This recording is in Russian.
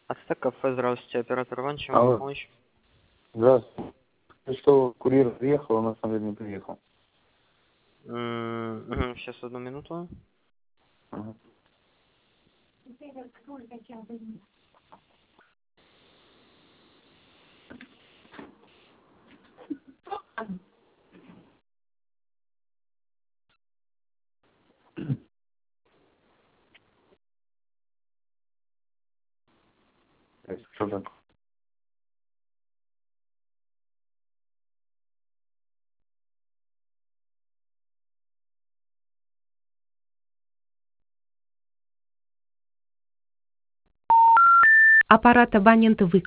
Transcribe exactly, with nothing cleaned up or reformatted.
Ацтек кафе, здравствуйте, оператор Иван, чем могу Алло, помочь? здравствуйте. Что, курьер приехал, а на самом деле не приехал. Сейчас, одну минуту. Ага. Так, что там? Аппарат абонента выключен.